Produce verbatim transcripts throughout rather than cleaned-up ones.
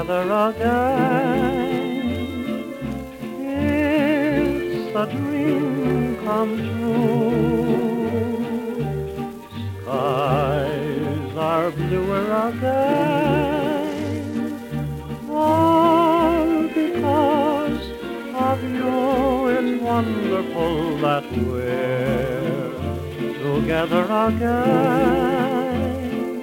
together again. It's a dream come true. Skies are bluer again, all because of you. It's wonderful that we're together again.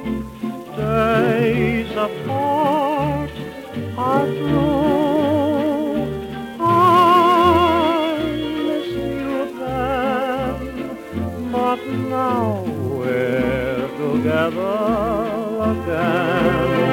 Days apart are through. I missed you then, but now we're together again.